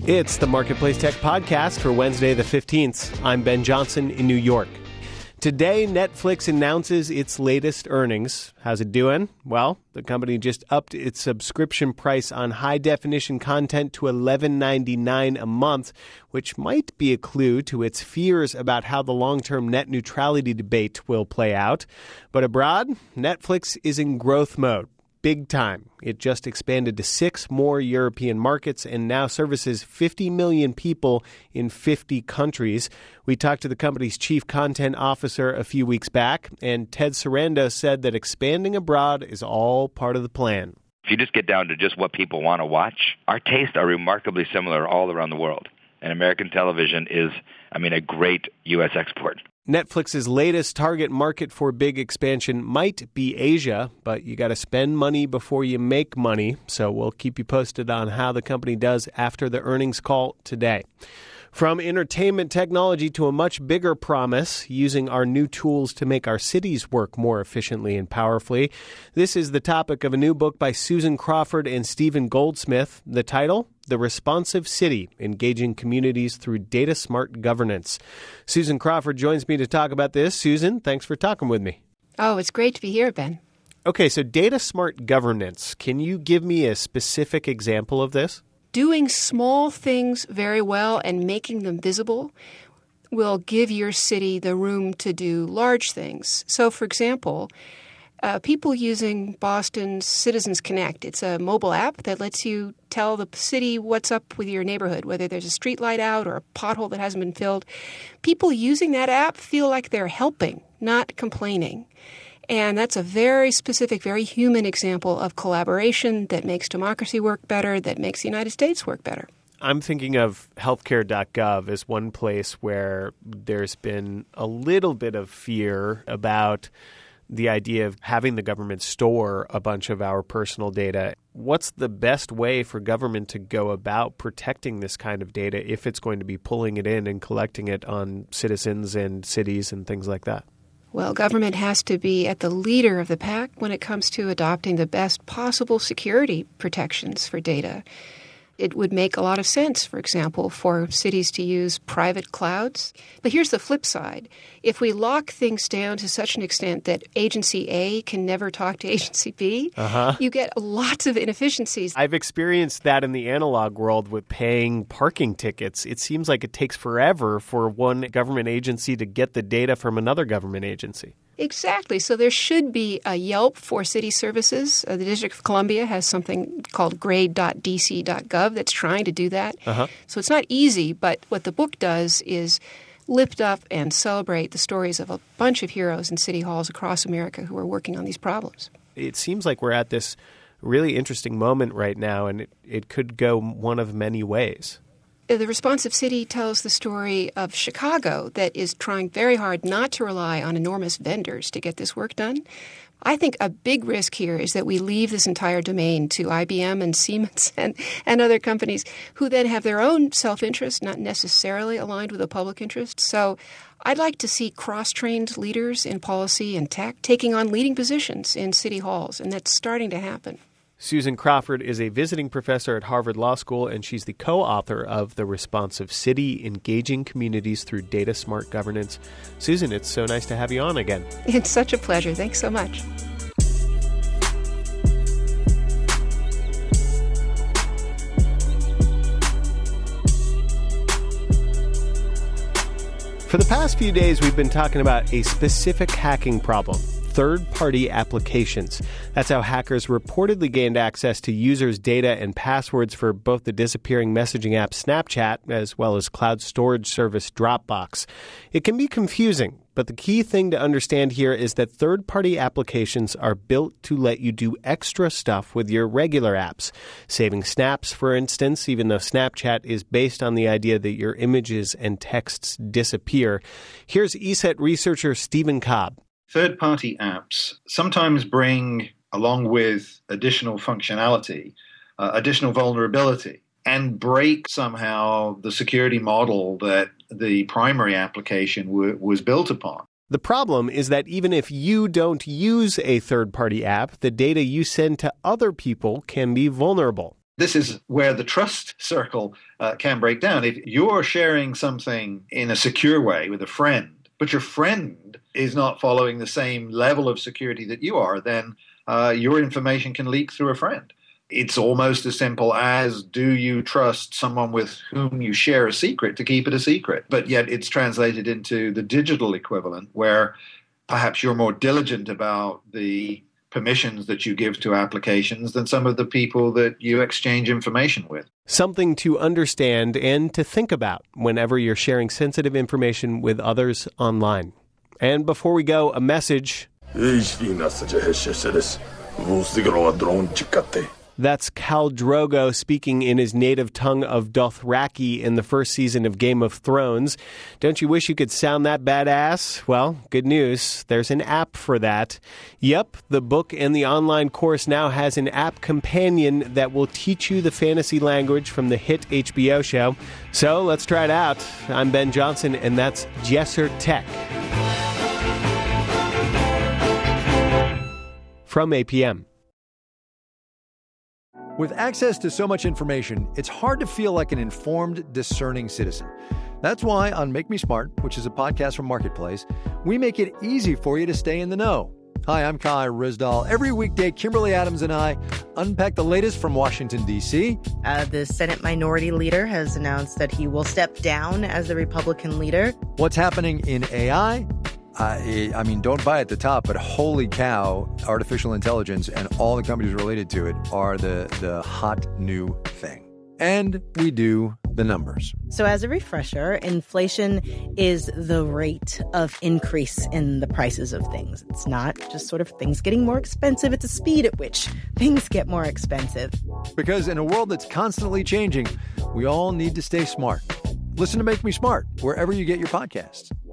It's the Marketplace Tech Podcast for Wednesday the 15th. I'm Ben Johnson in New York. Today, Netflix announces its latest earnings. How's it doing? Well, the company just upped its subscription price on high-definition content to $11.99 a month, which might be a clue to its fears about how the long-term net neutrality debate will play out. But abroad, Netflix is in growth mode. Big time. It just expanded to 6 more European markets and now services 50 million people in 50 countries. We talked to the company's chief content officer a few weeks back, and Ted Sarandos said that expanding abroad is all part of the plan. If you just get down to just what people want to watch, our tastes are remarkably similar all around the world. And American television is, a great U.S. export. Netflix's latest target market for big expansion might be Asia, but you got to spend money before you make money. So we'll keep you posted on how the company does after the earnings call today. From entertainment technology to a much bigger promise, using our new tools to make our cities work more efficiently and powerfully. This is the topic of a new book by Susan Crawford and Stephen Goldsmith. The title, The Responsive City, Engaging Communities Through Data Smart Governance. Susan Crawford joins me to talk about this. Susan, thanks for talking with me. Oh, it's great to be here, Ben. Okay, so data smart governance. Can you give me a specific example of this? Doing small things very well and making them visible will give your city the room to do large things. So, for example, people using Boston's Citizens Connect. It's a mobile app that lets you tell the city what's up with your neighborhood, whether there's a street light out or a pothole that hasn't been filled. People using that app feel like they're helping, not complaining. And that's a very specific, very human example of collaboration that makes democracy work better, that makes the United States work better. I'm thinking of healthcare.gov as one place where there's been a little bit of fear about the idea of having the government store a bunch of our personal data. What's the best way for government to go about protecting this kind of data if it's going to be pulling it in and collecting it on citizens and cities and things like that? Well, government has to be at the leader of the pack when it comes to adopting the best possible security protections for data. It would make a lot of sense, for example, for cities to use private clouds. But here's the flip side. If we lock things down to such an extent that Agency A can never talk to Agency B, you get lots of inefficiencies. I've experienced that in the analog world with paying parking tickets. It seems like it takes forever for one government agency to get the data from another government agency. Exactly. So there should be a Yelp for city services. The District of Columbia has something called grade.dc.gov that's trying to do that. So it's not easy, but what the book does is lift up and celebrate the stories of a bunch of heroes in city halls across America who are working on these problems. It seems like we're at this really interesting moment right now, and it could go one of many ways. The Responsive City tells the story of Chicago that is trying very hard not to rely on enormous vendors to get this work done. I think a big risk here is that we leave this entire domain to IBM and Siemens and other companies who then have their own self-interest, not necessarily aligned with the public interest. So I'd like to see cross-trained leaders in policy and tech taking on leading positions in city halls, and that's starting to happen. Susan Crawford is a visiting professor at Harvard Law School, and she's the co-author of The Responsive City, Engaging Communities Through Data Smart Governance. Susan, it's so nice to have you on again. It's such a pleasure. Thanks so much. For the past few days, we've been talking about a specific hacking problem. Third-party applications. That's how hackers reportedly gained access to users' data and passwords for both the disappearing messaging app Snapchat as well as cloud storage service Dropbox. It can be confusing, but the key thing to understand here is that third-party applications are built to let you do extra stuff with your regular apps. Saving snaps, for instance, even though Snapchat is based on the idea that your images and texts disappear. Here's ESET researcher Stephen Cobb. Third-party apps sometimes bring, along with additional functionality, additional vulnerability, and break somehow the security model that the primary application was built upon. The problem is that even if you don't use a third-party app, the data you send to other people can be vulnerable. This is where the trust circle can break down. If you're sharing something in a secure way with a friend, but your friend is not following the same level of security that you are, then your information can leak through a friend. It's almost as simple as, do you trust someone with whom you share a secret to keep it a secret? But yet it's translated into the digital equivalent, where perhaps you're more diligent about the permissions that you give to applications than some of the people that you exchange information with. Something to understand and to think about whenever you're sharing sensitive information with others online. And before we go, a message. That's Khal Drogo speaking in his native tongue of Dothraki in the first season of Game of Thrones. Don't you wish you could sound that badass? Well, good news. There's an app for that. Yep, the book and the online course now has an app companion that will teach you the fantasy language from the hit HBO show. So let's try it out. I'm Ben Johnson, and that's Jesser Tech. From APM. With access to so much information, it's hard to feel like an informed, discerning citizen. That's why on Make Me Smart, which is a podcast from Marketplace, we make it easy for you to stay in the know. Hi, I'm Kai Rizdal. Every weekday, Kimberly Adams and I unpack the latest from Washington, D.C. The Senate Minority Leader has announced that he will step down as the Republican leader. What's happening in AI? I mean, don't buy at the top, but holy cow, artificial intelligence and all the companies related to it are the hot new thing. And we do the numbers. So as a refresher, inflation is the rate of increase in the prices of things. It's not just sort of things getting more expensive. It's the speed at which things get more expensive. Because in a world that's constantly changing, we all need to stay smart. Listen to Make Me Smart wherever you get your podcasts.